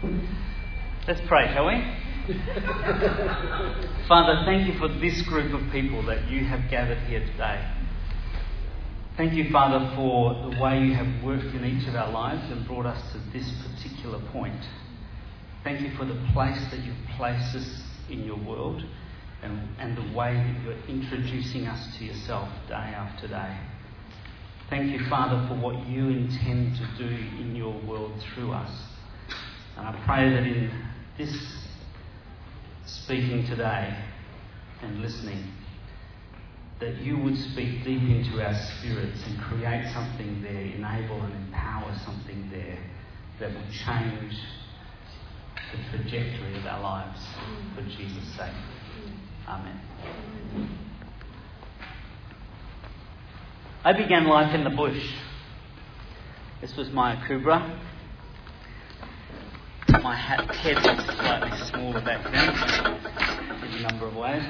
Let's pray, shall we? Father, thank you for this group of people that you have gathered here today. Thank you, Father, for the way you have worked in each of our lives and brought us to this particular point. Thank you for the place that you've placed us in your world and the way that you're introducing us to yourself day after day. Thank you, Father, for what you intend to do in your world through us. And I pray that in this speaking today and listening, that you would speak deep into our spirits and create something there, enable and empower something there that will change the trajectory of our lives for Jesus' sake. Amen. I began life in the bush. This was my Akubra. My head was slightly smaller back then, in a number of ways.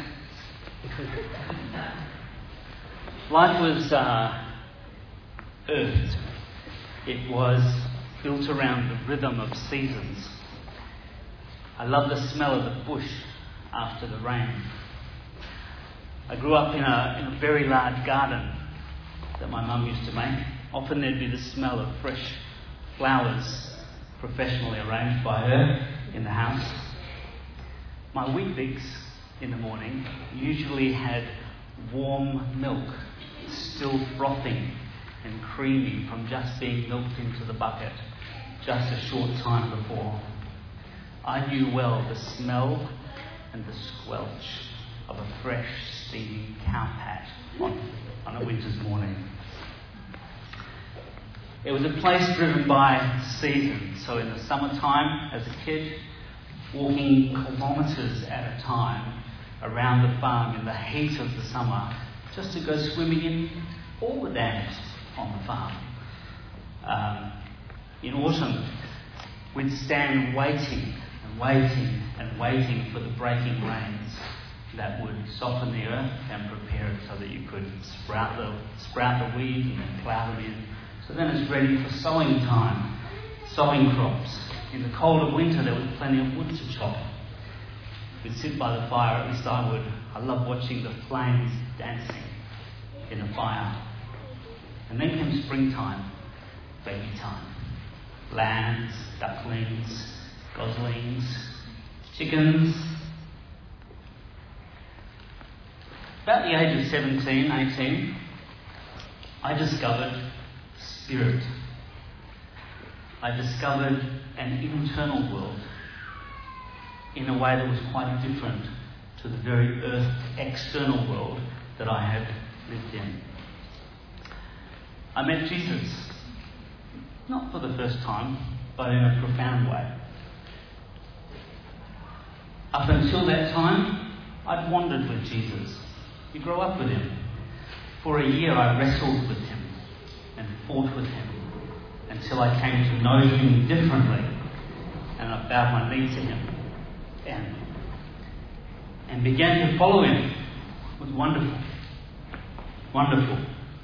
Life was earthed. It was built around the rhythm of seasons. I love the smell of the bush after the rain. I grew up in a very large garden that my mum used to make. Often there'd be the smell of fresh flowers professionally arranged by her in the house. My Weet-Bix in the morning usually had warm milk, still frothing and creamy from just being milked into the bucket just a short time before. I knew well the smell and the squelch of a fresh, steaming cow pat on a winter's morning. It was a place driven by seasons. So in the summertime, as a kid, walking kilometres at a time around the farm in the heat of the summer, just to go swimming in all the dams on the farm. In autumn, we'd stand waiting for the breaking rains that would soften the earth and prepare it so that you could sprout the weed and then plough them in. So then it's ready for sowing time, sowing crops. In the cold of winter, there was plenty of wood to chop. We'd sit by the fire, at least I would. I love watching the flames dancing in a fire. And then came springtime, baby time. Lambs, ducklings, goslings, chickens. About the age of 17, 18, I discovered spirit. I discovered an internal world in a way that was quite different to the very earth external world that I had lived in. I met Jesus, not for the first time, but in a profound way. Up until that time, I'd wandered with Jesus. You grow up with him. For a year I wrestled with him and fought with him until I came to know him differently, and I bowed my knee to him and began to follow him. It was wonderful. Wonderful.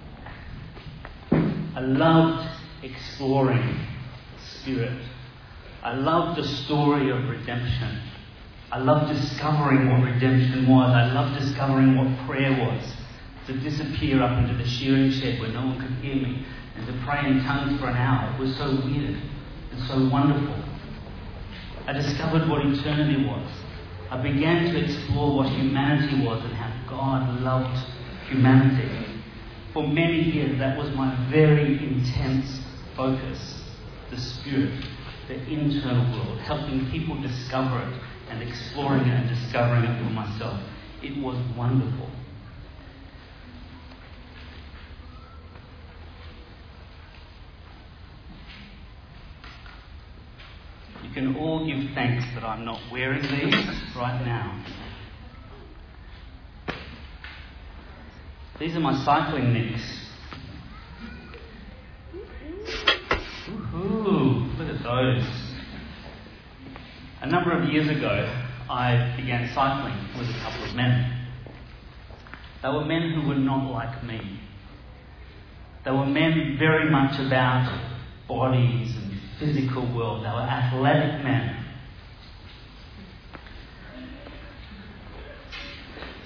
I loved exploring spirit. I loved the story of redemption. I loved discovering what redemption was. I loved discovering what prayer was. To disappear up into the shearing shed where no one could hear me and to pray in tongues for an hour. It was so weird and so wonderful. I discovered what eternity was. I began to explore what humanity was and how God loved humanity. For many years, that was my very intense focus. The spirit, the internal world, helping people discover it and exploring it and discovering it for myself. It was wonderful. You can all give thanks that I'm not wearing these right now. These are my cycling nicks. Woohoo! Look at those. A number of years ago, I began cycling with a couple of men. They were men who were not like me. They were men very much about bodies and physical world. They were athletic men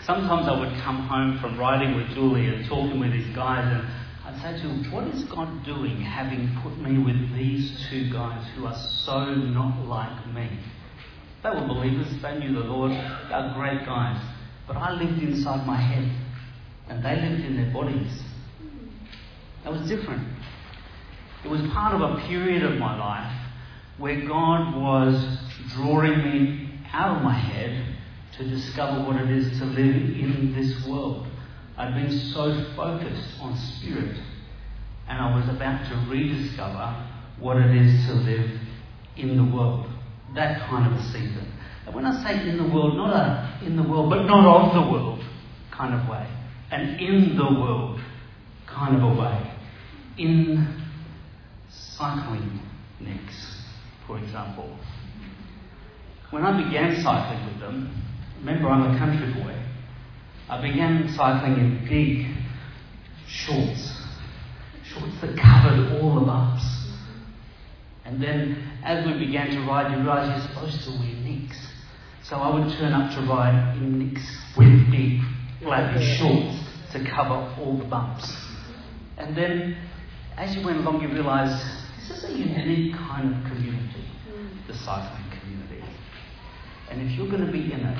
Sometimes I would come home from riding with Julie and talking with these guys, and I'd say to them, what is God doing having put me with these two guys who are so not like me? They were believers, they knew the Lord, they were great guys. But I lived inside my head, and they lived in their bodies. That was different. It was part of a period of my life where God was drawing me out of my head to discover what it is to live in this world. I'd been so focused on spirit, and I was about to rediscover what it is to live in the world. That kind of a season. And when I say in the world, not a in the world, but not of the world kind of way. An in the world kind of a way. In cycling next, for example. When I began cycling with them, remember I'm a country boy, I began cycling in big shorts that covered all the bumps. And then as we began to ride, you realise you're supposed to wear nicks. So I would turn up to ride in nicks with big flabby shorts to cover all the bumps. And then as you went along, you realise this is a unique kind of community, the cycling community. And if you're going to be in it,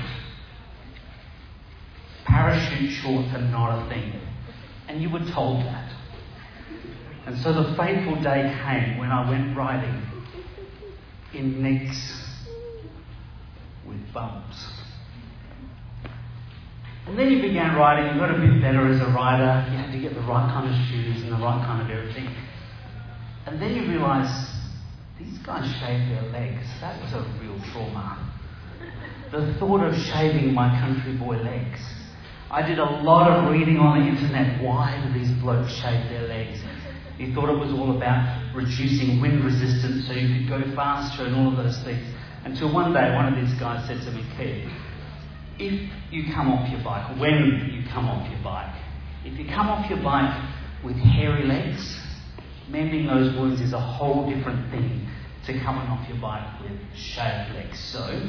parachute shorts are not a thing. And you were told that. And so the fateful day came when I went riding in nicks with bumps. And then you began riding, you got a bit better as a rider, you had to get the right kind of shoes and the right kind of everything. And then you realise, these guys shaved their legs. That was a real trauma. The thought of shaving my country boy legs. I did a lot of reading on the internet. Why do these blokes shave their legs? He thought it was all about reducing wind resistance so you could go faster and all of those things. Until one day, one of these guys said to me, Keith, if you come off your bike, when you come off your bike, if you come off your bike with hairy legs, mending those wounds is a whole different thing to coming off your bike with shaved legs. So,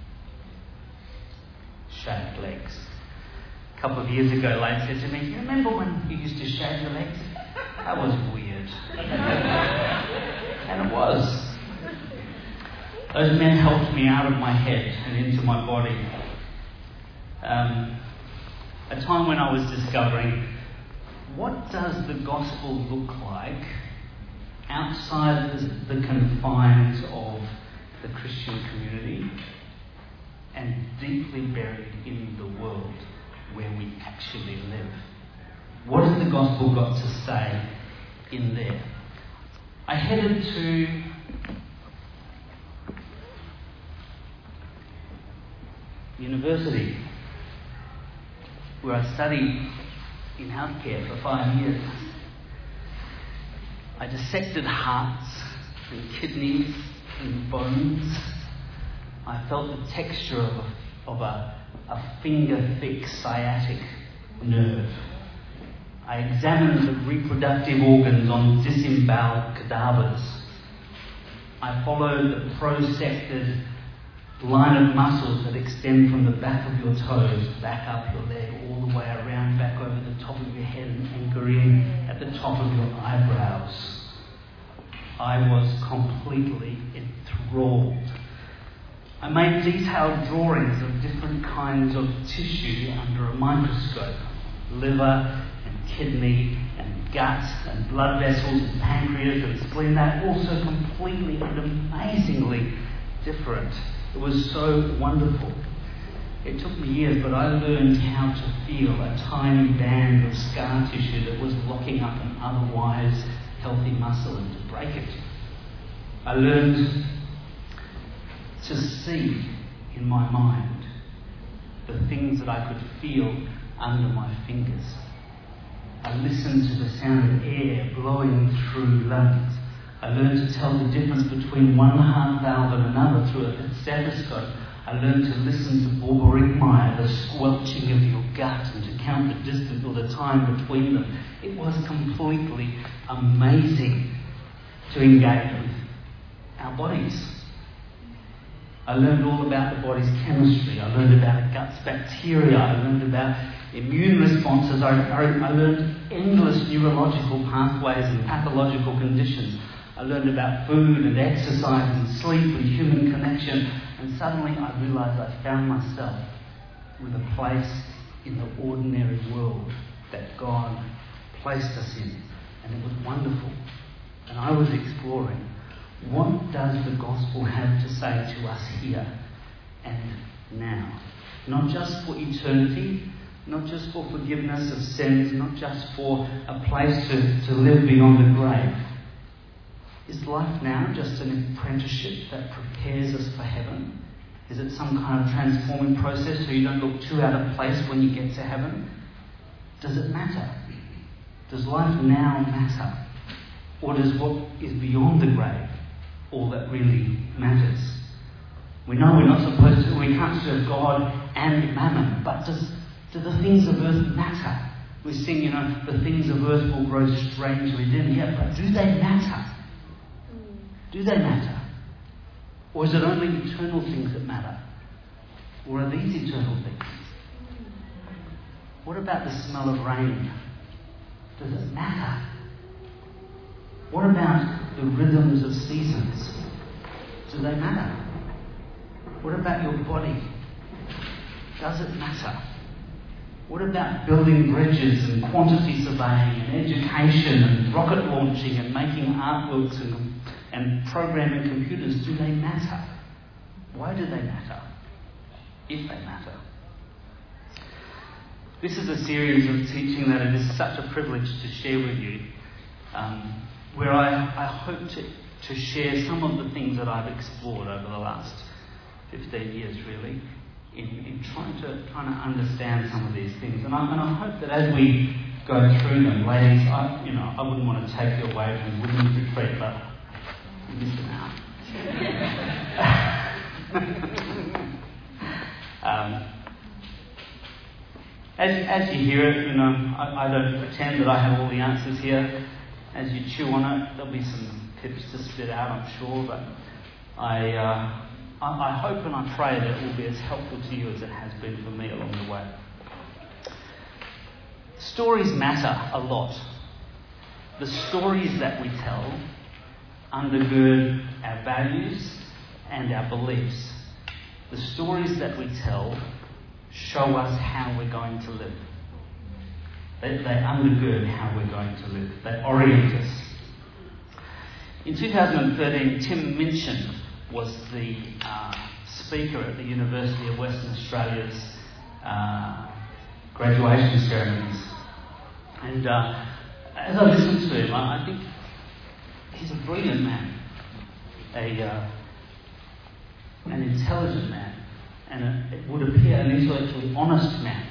shaved legs. A couple of years ago, Lane said to me, you remember when you used to shave your legs? That was weird. And it was. Those men helped me out of my head and into my body. A time when I was discovering, what does the gospel look like outside the confines of the Christian community and deeply buried in the world where we actually live? What has the gospel got to say in there? I headed to university, where I studied in healthcare for 5 years. I dissected hearts and kidneys and bones. I felt the texture of a finger-thick sciatic nerve. I examined the reproductive organs on disemboweled cadavers. I followed the prosected line of muscles that extend from the back of your toes, back up your leg, all the way around, back over the top of your head and anchor in at the top of your eyebrows. I was completely enthralled. I made detailed drawings of different kinds of tissue under a microscope. Liver and kidney and gut and blood vessels and pancreas and spleen. They're also completely and amazingly different. It was so wonderful. It took me years, but I learned how to feel a tiny band of scar tissue that was locking up an otherwise healthy muscle and to break it. I learned to see in my mind the things that I could feel under my fingers. I listened to the sound of air blowing through lungs. I learned to tell the difference between one heart valve and another through a stethoscope. I learned to listen to Borborygmi, the squelching of your gut, and to count the distance or the time between them. It was completely amazing to engage with our bodies. I learned all about the body's chemistry. I learned about the gut's bacteria. I learned about immune responses. I learned endless neurological pathways and pathological conditions. I learned about food and exercise and sleep and human connection. And suddenly I realised I found myself with a place in the ordinary world that God placed us in. And it was wonderful. And I was exploring, what does the gospel have to say to us here and now? Not just for eternity, not just for forgiveness of sins, not just for a place to live beyond the grave. Is life now just an apprenticeship that prepares us for heaven? Is it some kind of transforming process so you don't look too out of place when you get to heaven? Does it matter? Does life now matter? Or does what is beyond the grave all that really matters? We know we're not supposed to, we can't serve God and mammon, but do the things of earth matter? We sing, the things of earth will grow strangely dim. Yeah, but do they matter? Do they matter? Or is it only eternal things that matter? Or are these eternal things? What about the smell of rain? Does it matter? What about the rhythms of seasons? Do they matter? What about your body? Does it matter? What about building bridges and quantity surveying and education and rocket launching and making artworks and programming computers? Do they matter? Why do they matter? If they matter. This is a series of teaching that it is such a privilege to share with you, where I hope to share some of the things that I've explored over the last 15 years, really, in trying to understand some of these things. And I hope that as we go through them, ladies, I wouldn't want to take you away from women's retreat, but you're missing out. As you hear it, I don't pretend that I have all the answers here. As you chew on it, there'll be some tips to spit out, I'm sure, but I hope and I pray that it will be as helpful to you as it has been for me along the way. Stories matter a lot. The stories that we tell undergird our values and our beliefs. The stories that we tell show us how we're going to live. They undergird how we're going to live. They orient us. In 2013, Tim Minchin was the speaker at the University of Western Australia's graduation ceremonies. And as I listened to him, I think he's a brilliant man, an intelligent man, and it would appear an intellectually honest man.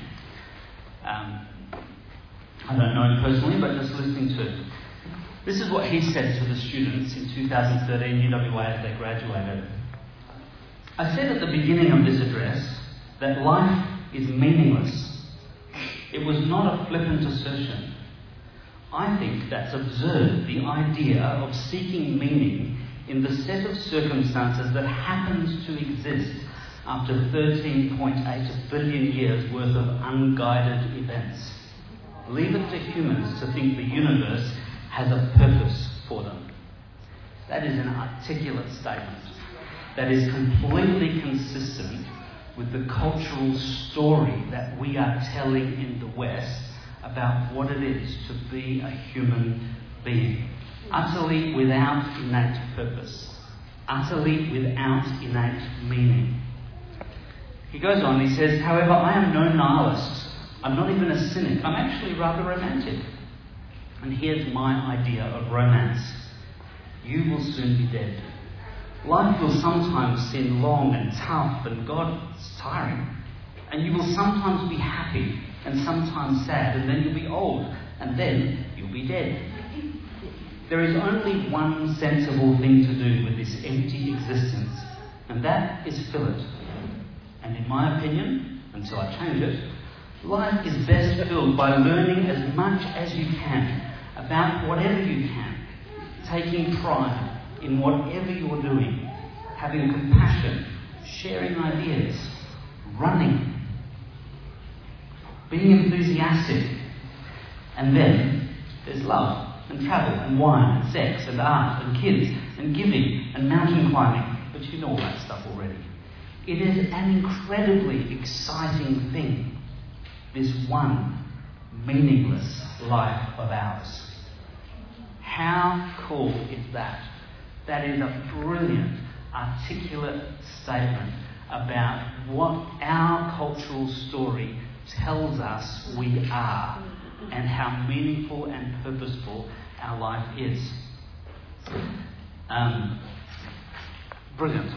I don't know him personally, but just listening to him. This is what he said to the students in 2013 UWA as they graduated. I said at the beginning of this address that life is meaningless. It was not a flippant assertion. I think that's absurd, the idea of seeking meaning in the set of circumstances that happens to exist after 13.8 billion years worth of unguided events. Leave it to humans to think the universe has a purpose for them. That is an articulate statement that is completely consistent with the cultural story that we are telling in the West about what it is to be a human being. Utterly without innate purpose. Utterly without innate meaning. He goes on, he says, however, I am no nihilist. I'm not even a cynic. I'm actually rather romantic. And here's my idea of romance. You will soon be dead. Life will sometimes seem long and tough and God's tiring. And you will sometimes be happy and sometimes sad, and then you'll be old, and then you'll be dead. There is only one sensible thing to do with this empty existence, and that is fill it. And in my opinion, until I change it, life is best filled by learning as much as you can about whatever you can, taking pride in whatever you're doing, having compassion, sharing ideas, running, being enthusiastic. And then there's love and travel and wine and sex and art and kids and giving and mountain climbing. But you know all that stuff already. It is an incredibly exciting thing, this one meaningless life of ours. How cool is that? That is a brilliant, articulate statement about what our cultural story tells us we are and how meaningful and purposeful our life is. Brilliant.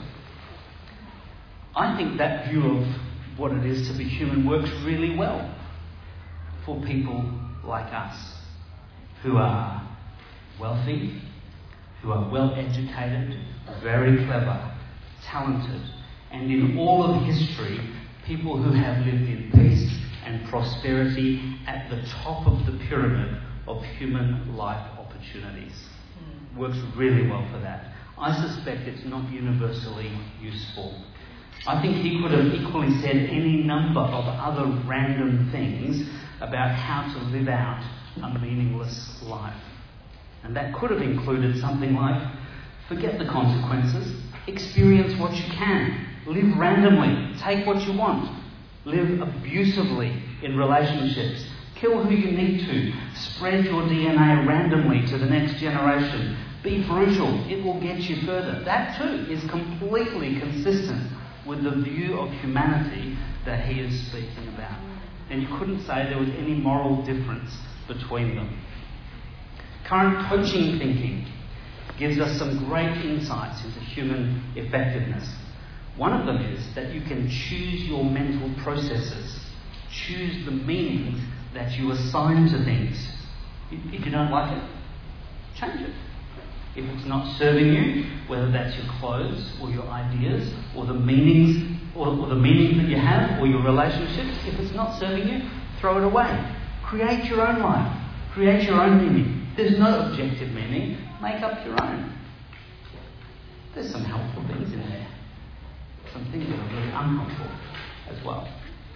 I think that view of what it is to be human works really well for people like us who are wealthy, who are well educated, very clever, talented, and in all of history, people who have lived in peace and prosperity at the top of the pyramid of human life opportunities. Works really well for that. I suspect it's not universally useful. I think he could have equally said any number of other random things about how to live out a meaningless life. And that could have included something like, forget the consequences, experience what you can, live randomly, take what you want, live abusively in relationships, kill who you need to, spread your DNA randomly to the next generation, be brutal, it will get you further. That too is completely consistent with the view of humanity that he is speaking about. And you couldn't say there was any moral difference between them. Current coaching thinking gives us some great insights into human effectiveness. One of them is that you can choose your mental processes, choose the meanings that you assign to things. If you don't like it, change it. If it's not serving you, whether that's your clothes or your ideas or the meanings or the meanings that you have or your relationships, if it's not serving you, throw it away. Create your own life. Create your own meaning. There's no objective meaning. Make up your own. There's some helpful things in there. Some things that are really unhelpful as well.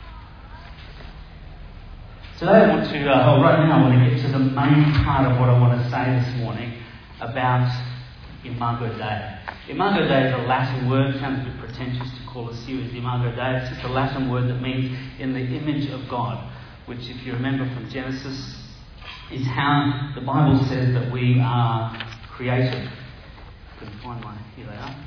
Today right now I want to get to the main part of what I want to say this morning about Imago Dei. Imago Dei is a Latin word, sounds a bit pretentious to call a series Imago Dei. It's just a Latin word that means in the image of God, which if you remember from Genesis is how the Bible says that we are created. I can find here they are.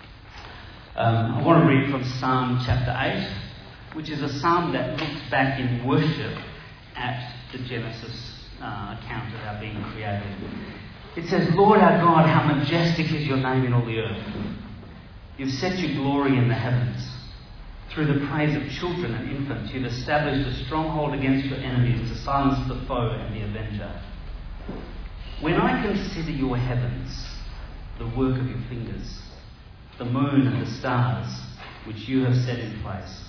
I want to read from Psalm chapter 8, which is a psalm that looks back in worship at the Genesis account of our being created. It says, Lord our God, how majestic is your name in all the earth. You've set your glory in the heavens. Through the praise of children and infants, you've established a stronghold against your enemies to silence the foe and the avenger. When I consider your heavens, the work of your fingers, the moon and the stars which you have set in place,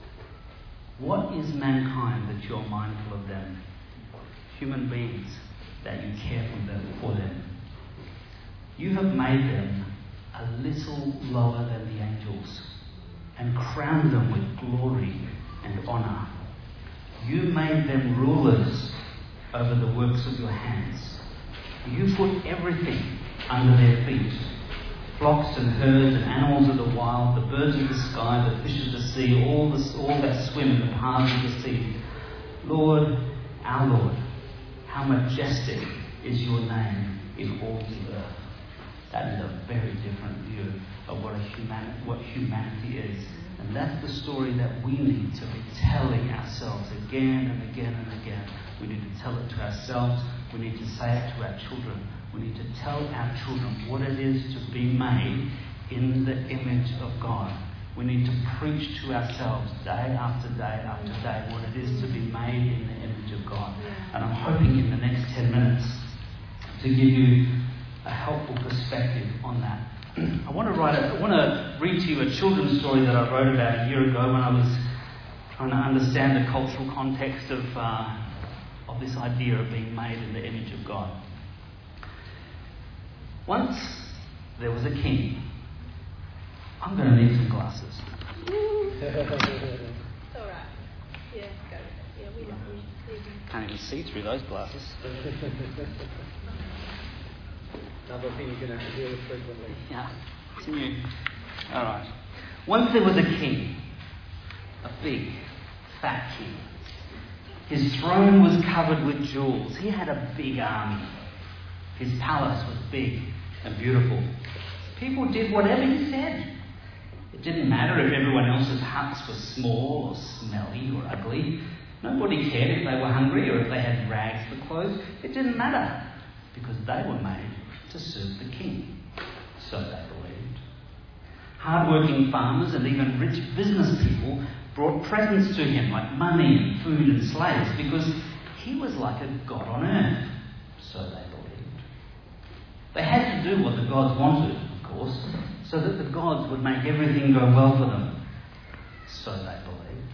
what is mankind that you're mindful of them? Human beings that you care for them. You have made them a little lower than the angels and crowned them with glory and honour. You made them rulers over the works of your hands. You put everything under their feet, flocks and herds and animals of the wild, the birds of the sky, the fish of the sea, all that swim in the paths of the sea. Lord, our Lord, how majestic is your name in all the earth. That is a very different view of what humanity is. And that's the story that we need to be telling ourselves again and again and again. We need to tell it to ourselves. We need to say it to our children. We need to tell our children what it is to be made in the image of God. We need to preach to ourselves day after day after day what it is to be made in the image of God. And I'm hoping in the next 10 minutes to give you a helpful perspective on that. I want to read to you a children's story that I wrote about a year ago when I was trying to understand the cultural context of this idea of being made in the image of God. Once there was a king I'm going to need some glasses. It's all right. Yeah, go. Yeah, we love you. Can't even see through those glasses. Another thing you're going to have to deal with frequently. Yeah, it's new. All right. Once there was a king, a big, fat king. His throne was covered with jewels. He had a big army. His palace was big and beautiful. People did whatever he said. It didn't matter if everyone else's huts were small or smelly or ugly. Nobody cared if they were hungry or if they had rags for clothes. It didn't matter because they were made to serve the king. So they believed. Hard-working farmers and even rich business people brought presents to him like money and food and slaves because he was like a god on earth. So they believed. They had to do what the gods wanted, of course, so that the gods would make everything go well for them. So they believed.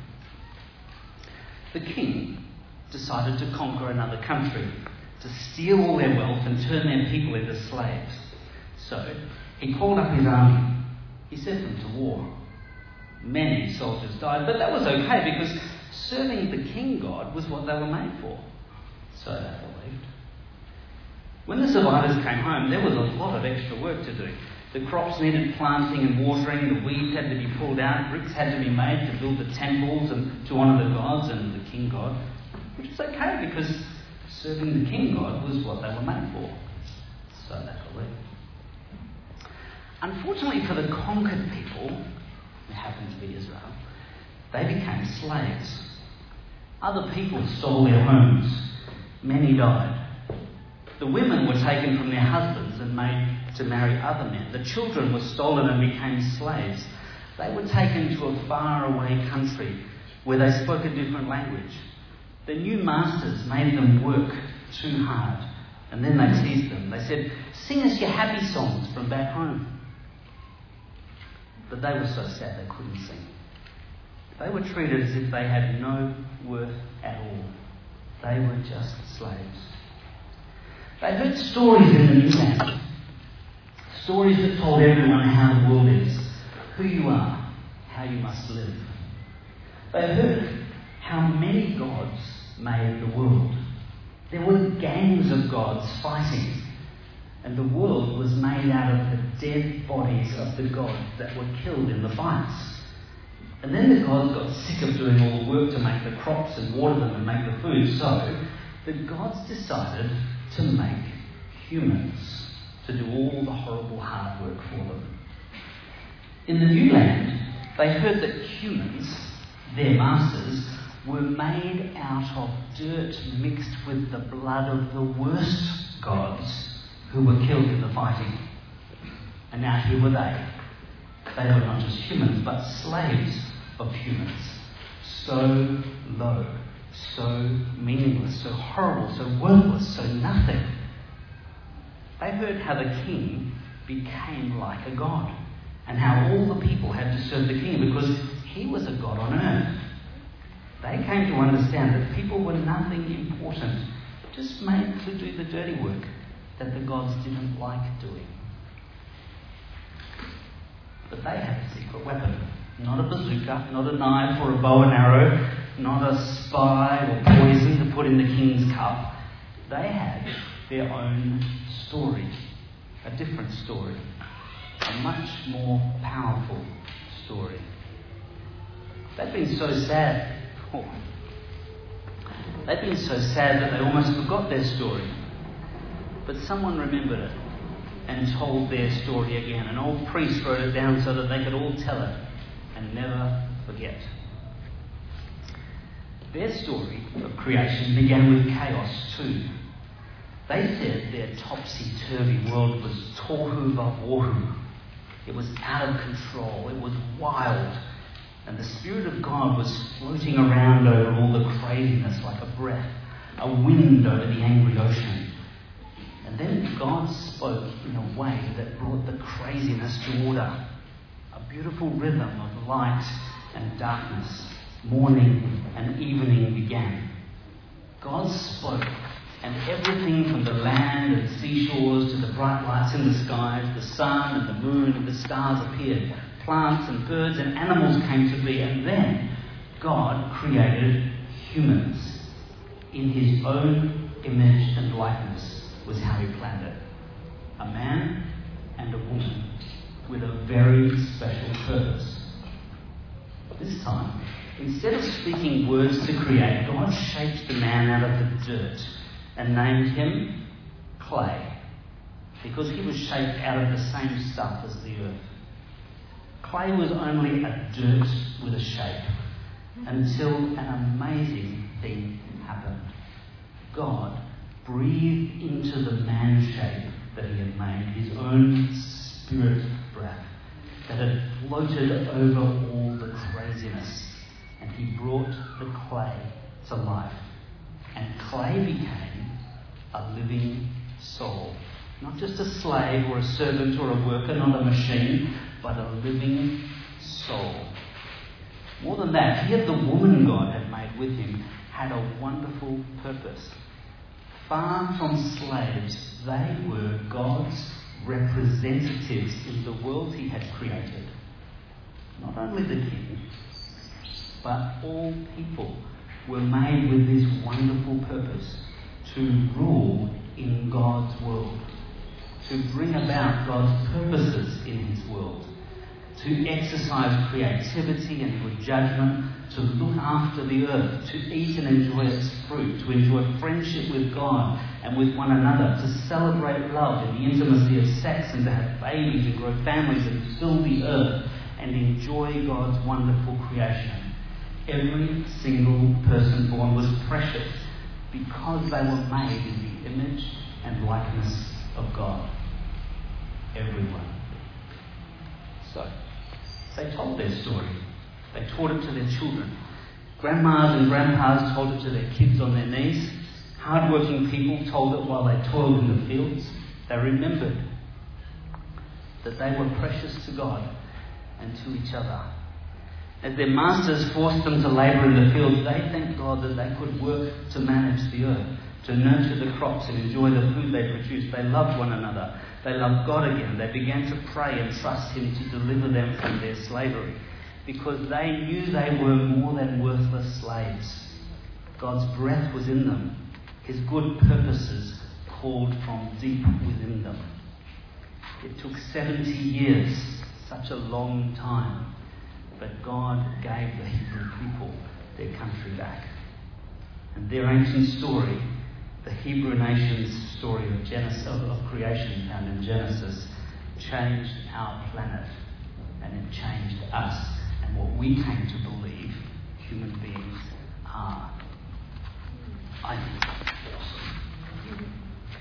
The king decided to conquer another country, to steal all their wealth and turn their people into slaves. So he called up his army. He sent them to war. Many soldiers died, but that was okay because serving the king god was what they were made for. So they believed. When the survivors came home, there was a lot of extra work to do. The crops needed planting and watering, the weeds had to be pulled out, bricks had to be made to build the temples and to honour the gods and the king god, which was okay because serving the king god was what they were made for. So they believed. Unfortunately for the conquered people, who happened to be Israel, they became slaves. Other people stole their homes. Many died. The women were taken from their husbands and made to marry other men. The children were stolen and became slaves. They were taken to a faraway country where they spoke a different language. Their new masters made them work too hard, and then they teased them. They said, "Sing us your happy songs from back home." But they were so sad they couldn't sing. They were treated as if they had no worth at all. They were just slaves. They heard stories in the new land. Stories that told everyone how the world is, who you are, how you must live. They heard how many gods made the world. There were gangs of gods fighting, and the world was made out of the dead bodies of the gods that were killed in the fights. And then the gods got sick of doing all the work to make the crops and water them and make the food, so the gods decided to make humans to do all the horrible hard work for them. In the new land, they heard that humans, their masters, were made out of dirt mixed with the blood of the worst gods who were killed in the fighting. And now here were they. They were not just humans, but slaves of humans. So low, so meaningless, so horrible, so worthless, so nothing. They heard how the king became like a god, and how all the people had to serve the king because he was a god on earth. They came to understand that people were nothing important, just made to do the dirty work that the gods didn't like doing. But they had a secret weapon. Not a bazooka, not a knife or a bow and arrow, not a spy or poison to put in the king's cup. They had their own story, a different story, a much more powerful story. They'd been so sad. They'd been so sad that they almost forgot their story. But someone remembered it and told their story again. An old priest wrote it down so that they could all tell it and never forget. Their story of creation began with chaos too. They said their topsy-turvy world was tohu vabohu. It was out of control. It was wild. And the Spirit of God was floating around over all the craziness like a breath, a wind over the angry ocean. And then God spoke in a way that brought the craziness to order. A beautiful rhythm of light and darkness, morning and evening began. God spoke, and everything from the land and seashores to the bright lights in the skies, the sun and the moon and the stars appeared. plants and birds and animals came to be, and then God created humans in his own image and likeness was how he planned it. A man and a woman with a very special purpose. This time, instead of speaking words to create, God shaped the man out of the dirt and named him Clay, because he was shaped out of the same stuff as the earth. Clay was only a dirt with a shape until an amazing thing happened. God breathed into the man shape that he had made his own spirit breath that had floated over all the craziness, and he brought the clay to life. And clay became a living soul. Not just a slave or a servant or a worker, not a machine, but a living soul. More than that, he had the woman God had made with him had a wonderful purpose. Far from slaves, they were God's representatives in the world he had created. Not only the king, but all people were made with this wonderful purpose to rule in God's world, to bring about God's purposes in his world, to exercise creativity and good judgment, to look after the earth, to eat and enjoy its fruit, to enjoy friendship with God and with one another, to celebrate love in the intimacy of sex, and to have babies and grow families and fill the earth and enjoy God's wonderful creation. Every single person born was precious because they were made in the image and likeness of God. Everyone. So, they told their story. They taught it to their children. Grandmas and grandpas told it to their kids on their knees. Hard-working people told it while they toiled in the fields. They remembered that they were precious to God and to each other. As their masters forced them to labour in the fields, they thanked God that they could work to manage the earth, to nurture the crops and enjoy the food they produced. They loved one another. They loved God again. They began to pray and trust him to deliver them from their slavery, because they knew they were more than worthless slaves. God's breath was in them. His good purposes called from deep within them. It took 70 years, such a long time, but God gave the Hebrew people their country back. And their ancient story, the Hebrew nation's story of creation found in Genesis, changed our planet, and it changed us and what we came to believe human beings are. I think that's awesome.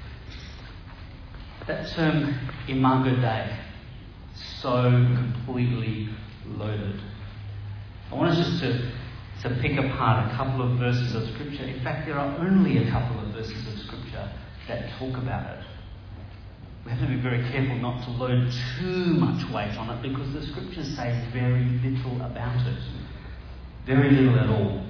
That term, Imago Dei, so completely loaded. I want us just to pick apart a couple of verses of Scripture. In fact, there are only a couple of verses of Scripture that talk about it. We have to be very careful not to load too much weight on it, because the Scriptures say very little about it. Very little at all.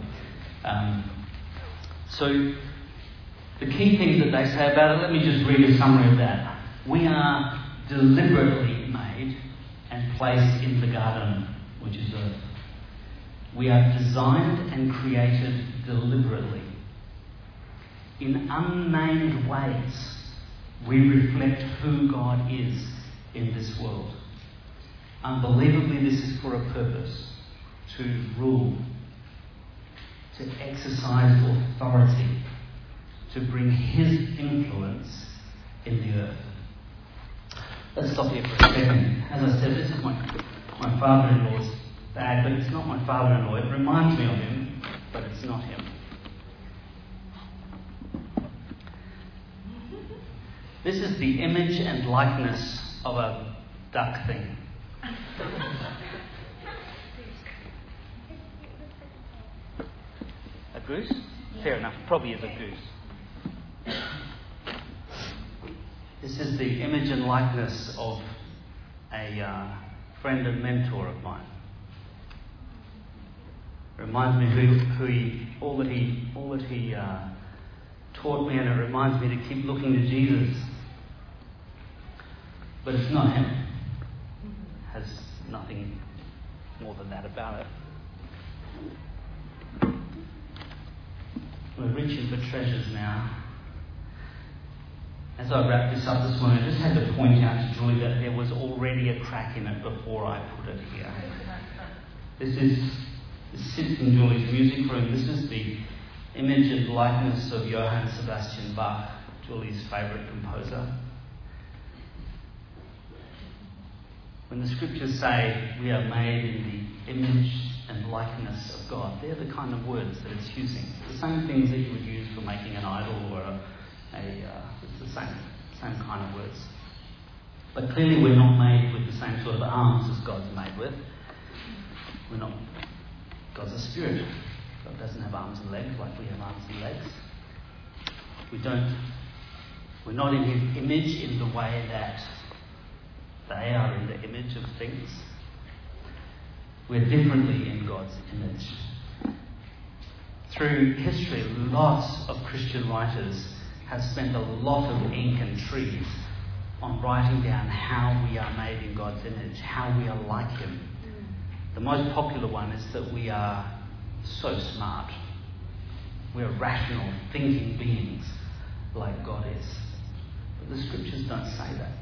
So, the key things that they say about it, let me just read a summary of that. We are deliberately made and placed in the garden, which is earth. We are designed and created deliberately. In unnamed ways, we reflect who God is in this world. Unbelievably, this is for a purpose: to rule, to exercise authority, to bring his influence in the earth. Let's stop here for a second. As I said, this is my father-in-law's bag, but it's not my father-in-law. It reminds me of him, but it's not him. This is the image and likeness of a duck thing. A goose? Fair enough, it probably is a goose. This is the image and likeness of a friend and mentor of mine. It reminds me all that he taught me, and it reminds me to keep looking to Jesus. But it's not him. It has nothing more than that about it. We're reaching for treasures now. As I wrap this up this morning, I just had to point out to Julie that there was already a crack in it before I put it here. This sits in Julie's music room. This is the image and likeness of Johann Sebastian Bach, Julie's favourite composer. When the scriptures say we are made in the image and likeness of God, they're the kind of words that it's using. The same things that you would use for making an idol or it's the same kind of words. But clearly we're not made with the same sort of arms as God's made with. We're not. God's a spirit. God doesn't have arms and legs like we have arms and legs. We're not in His image in the way that they are in the image of things. We're differently in God's image. Through history, lots of Christian writers have spent a lot of ink and trees on writing down how we are made in God's image, how we are like Him. The most popular one is that we are so smart. We're rational, thinking beings like God is. But the scriptures don't say that.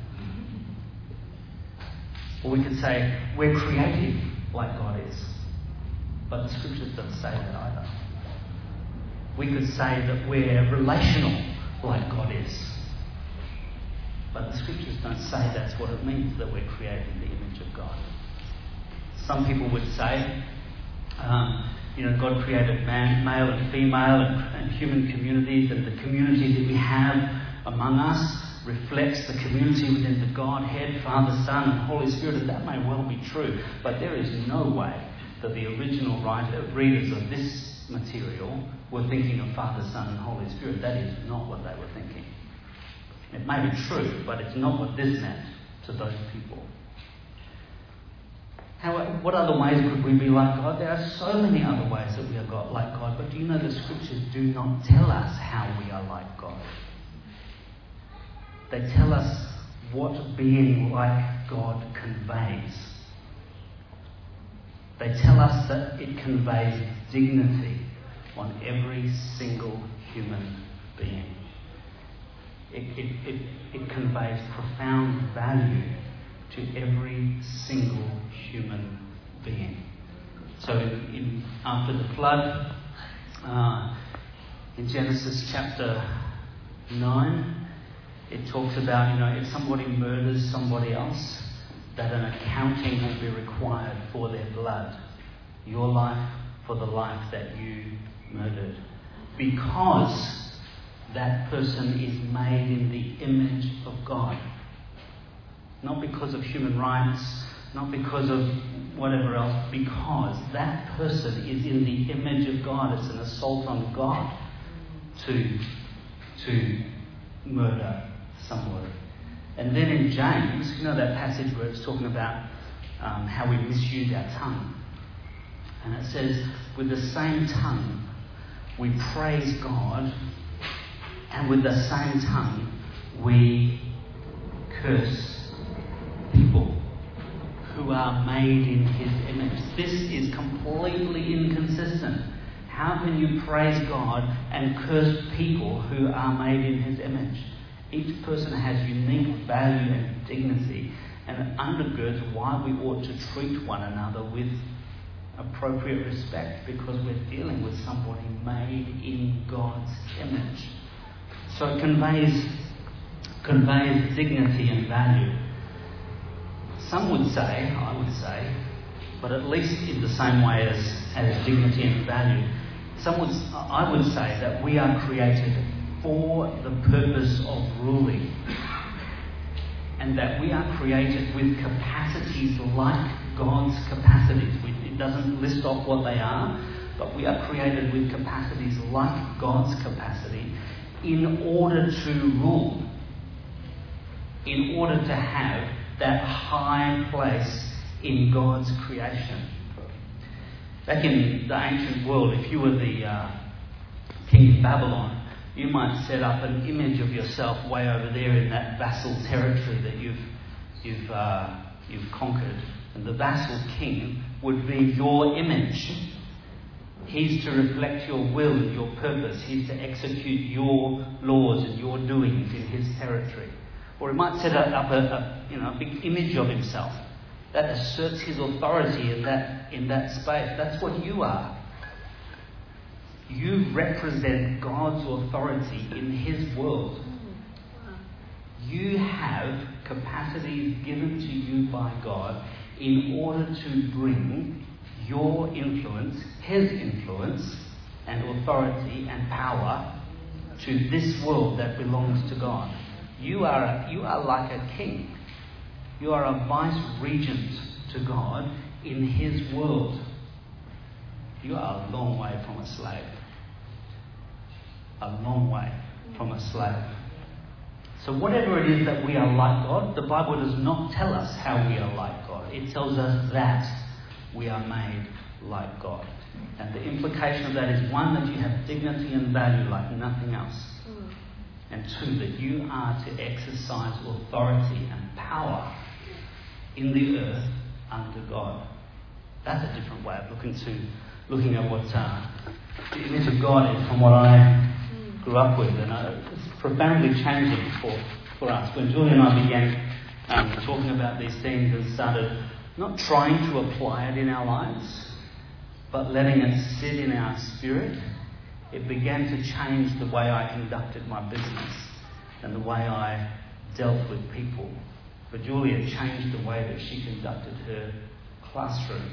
Or we could say we're creative like God is. But the scriptures don't say that either. We could say that we're relational like God is. But the scriptures don't say that's what it means, that we're created in the image of God. Some people would say, God created man, male and female and human communities, and the community that we have among us reflects the community within the Godhead, Father, Son and Holy Spirit, and that may well be true, but there is no way that the original readers of this material were thinking of Father, Son and Holy Spirit. That is not what they were thinking. It may be true, but it's not what this meant to those people. What other ways could we be like God? There are so many other ways that we are like God, but do you know the scriptures do not tell us how we are like God? They tell us what being like God conveys. They tell us that it conveys dignity on every single human being. It conveys profound value to every single human being. So after the flood, in Genesis chapter 9, it talks about, if somebody murders somebody else, that an accounting will be required for their blood. Your life for the life that you murdered. Because that person is made in the image of God. Not because of human rights, not because of whatever else, because that person is in the image of God. It's an assault on God to murder someone. And then in James, that passage where it's talking about how we misuse our tongue. And it says, with the same tongue we praise God, and with the same tongue we curse people who are made in His image. This is completely inconsistent. How can you praise God and curse people who are made in His image? Each person has unique value and dignity, and it undergirds why we ought to treat one another with appropriate respect, because we're dealing with somebody made in God's image. So it conveys dignity and value. Some would say, I would say, but at least in the same way as dignity and value, I would say that we are created for the purpose of ruling, and that we are created with capacities like God's capacities. It doesn't list off what they are, but we are created with capacities like God's capacity in order to rule, in order to have that high place in God's creation. Back in the ancient world, if you were the king of Babylon, you might set up an image of yourself way over there in that vassal territory that you've conquered. And the vassal king would be your image. He's to reflect your will and your purpose. He's to execute your laws and your doings in his territory. Or he might set up a big image of himself that asserts his authority in that space. That's what you are. You represent God's authority in his world. You have capacities given to you by God in order to bring your influence, his influence and authority and power to this world that belongs to God. You are like a king. You are a vice-regent to God in his world. You are a long way from a slave. A long way from a slave. So whatever it is that we are like God, the Bible does not tell us how we are like God. It tells us that we are made like God. And the implication of that is, one, that you have dignity and value like nothing else. And two, that you are to exercise authority and power in the earth under God. That's a different way of looking at what the image of God is from what I grew up with. And it's profoundly changing for us. When Julie and I began talking about these things and started not trying to apply it in our lives, but letting it sit in our spirit, it began to change the way I conducted my business and the way I dealt with people. For Julie, it changed the way that she conducted her classroom.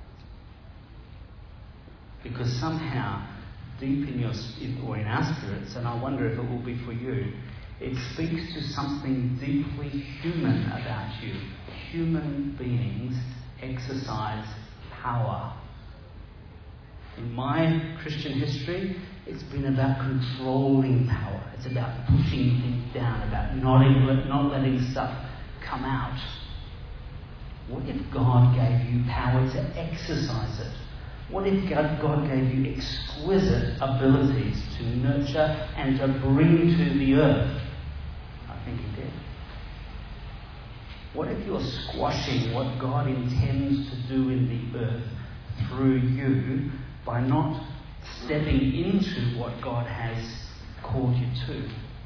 Because somehow, deep in our spirits, and I wonder if it will be for you, it speaks to something deeply human about you. Human beings exercise power. In my Christian history, it's been about controlling power. It's about pushing things down, about not letting stuff come out. What if God gave you power to exercise it? What if God gave you exquisite abilities to nurture and to bring to the earth? I think he did. What if you're squashing what God intends to do in the earth through you by not stepping into what God has called you to?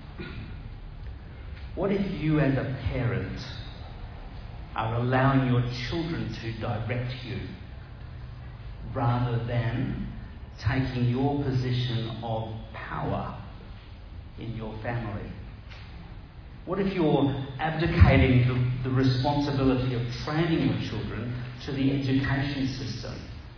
What if you as a parent are allowing your children to direct you rather than taking your position of power in your family? What if you're abdicating the responsibility of training your children to the education system?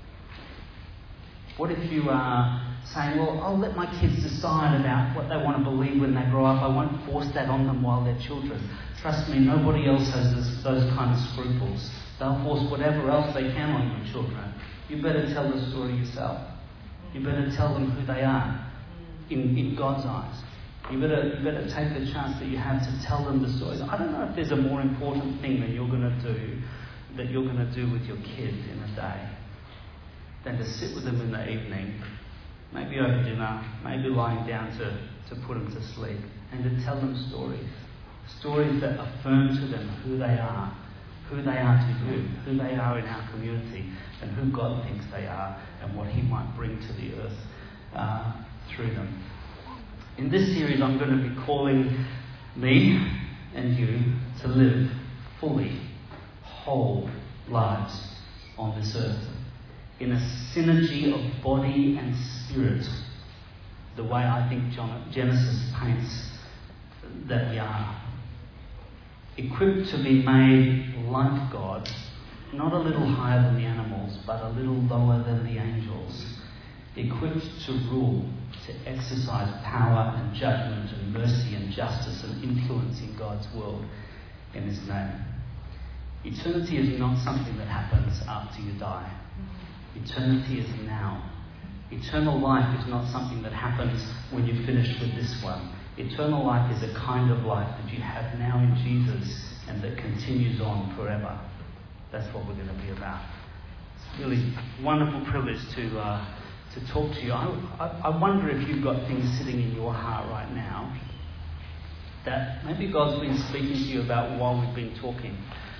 What if you are saying, well, I'll let my kids decide about what they want to believe when they grow up. I won't force that on them while they're children. Trust me, nobody else has those kind of scruples. They'll force whatever else they can on your children. You better tell the story yourself. You better tell them who they are in God's eyes. You better take the chance that you have to tell them the stories. I don't know if there's a more important thing that you're going to do with your kids in a day than to sit with them in the evening, maybe over dinner, maybe lying down to put them to sleep, and to tell them stories that affirm to them who they are to you, who they are in our community, and who God thinks they are, and what he might bring to the earth through them. In this series, I'm going to be calling me and you to live fully, whole lives on this earth, in a synergy of body and spirit, the way I think Genesis paints that we are. Equipped to be made like God, not a little higher than the animals, but a little lower than the angels. Equipped to rule, to exercise power and judgment and mercy and justice and influence in God's world in his name. Eternity is not something that happens after you die. Eternity is now. Eternal life is not something that happens when you're finished with this one. Eternal life is a kind of life that you have now in Jesus and that continues on forever. That's what we're going to be about. It's really a wonderful privilege to talk to you. I wonder if you've got things sitting in your heart right now that maybe God's been speaking to you about while we've been talking.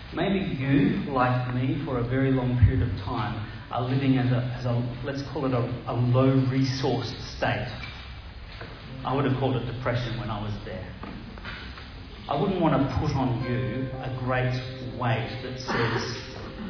Maybe you, like me, for a very long period of time, are living as a let's call it a low resource state. I would have called it depression when I was there. I wouldn't want to put on you a great weight that says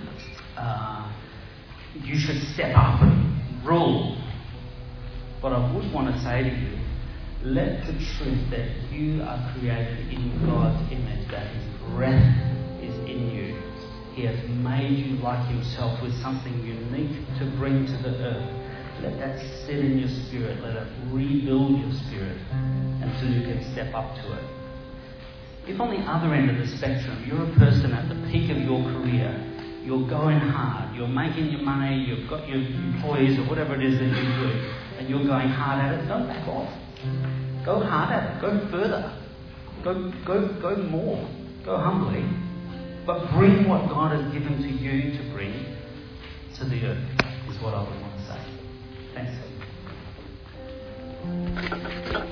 you should step up and rule. But I would want to say to you, let the truth that you are created in God's image, that His breath is in you. He has made you like Himself with something unique to bring to the earth. Let that sit in your spirit. Let it rebuild your spirit until you can step up to it. If on the other end of the spectrum, you're a person at the peak of your career, you're going hard, you're making your money, you've got your employees or whatever it is that you do, and you're going hard at it, don't back off. Go hard at it. Go further. Go more. Go humbly. But bring what God has given to you to bring to the earth, is what I would want to say. Thanks.